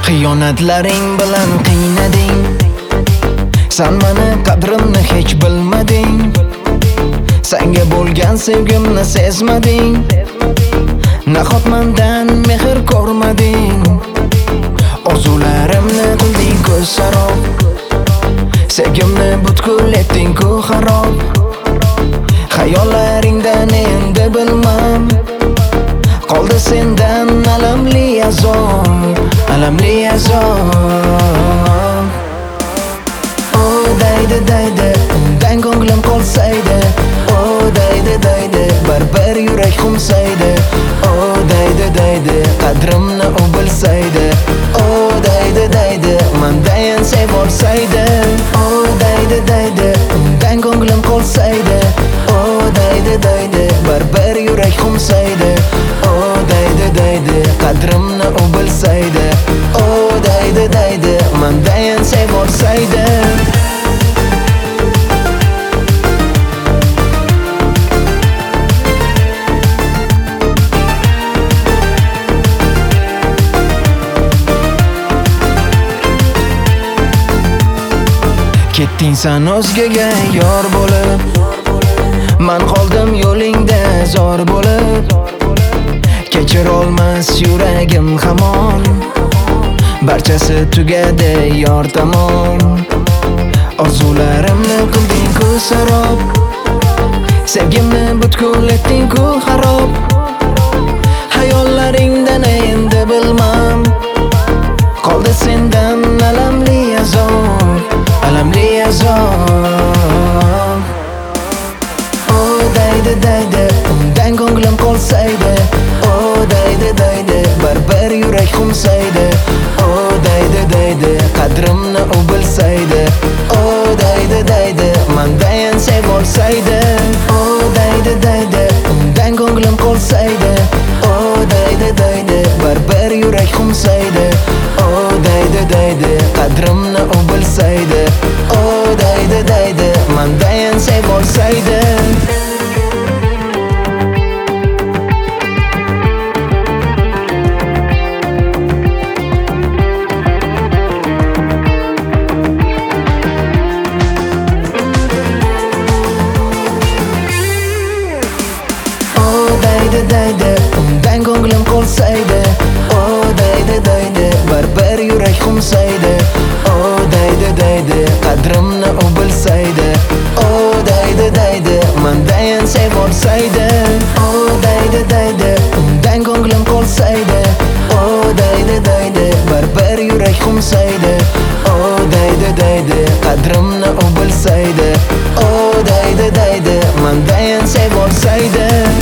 Xiyonatlaring bilan qiynading, sen meni qadrimni hech bilmading. Senga bo'lgan sevgimni sezmading, nahot mendan mehr ko'rmading. Orzularimni qilding ko'z sarob, sevgimni butkul etding-ku xarob. Xayollaringdan endi bilmam, qoldi sendan alamli azob, alamli azob. Oh daydi daydi, undan ko'nglim qolsaydi. Oh daydi daydi, baribir yurak xumsaydi. Oh daydi daydi, qadrimni u bilsaydi. Oh daydi daydi, mendan sev olsaydi. Oh daydi daydi, undan ko'nglim qolsaydi. Oh daydi daydi, baribir yurak xumsaydi. Oh daydi daydi, qadrimni u bilsaydi. Oh daydi daydi, mendan sev olsaydi. Ketding sen o'zgaga yor bo'lib, men qoldim yo'lingda zor bo'lib. Kechir olmas yuragim hamon, barchasi tugadi yor tomon. Orzularimni qilding-ku sarob, sevgimni butkul etding-ku xarob. Xayollaringdan endi bilmam, qoldi sendan alamli azob, alamli azob. Oh daydi daydi, undan ko'nglim qolsaydi. Oh daydi daydi, baribir yurak xumsaydi. Oh daydi daydi, qadrimni u bilsaydi. Oh daydi daydi, mendan sev olsaydi. Oh daydi daydi, undan ko'nglim qolsaydi. Oh daydi daydi, baribir yurak xumsaydi. Oh daydi daydi, qadrimni u bilsaydi. Oh daydi daydi, mendan sev olsaydi. Daydi daydi, undan ko'nglim qolsaydi. Oh daydi daydi, baribir yurak xumsaydi. Oh daydi daydi, qadrimni u bilsaydi. Oh daydi daydi, mendan sev olsaydi. Oh daydi daydi, undan ko'nglim qolsaydi. Oh daydi daydi, baribir yurak xumsaydi. Oh daydi daydi, qadrimni u bilsaydi. Oh daydi daydi, mendan sev olsaydi.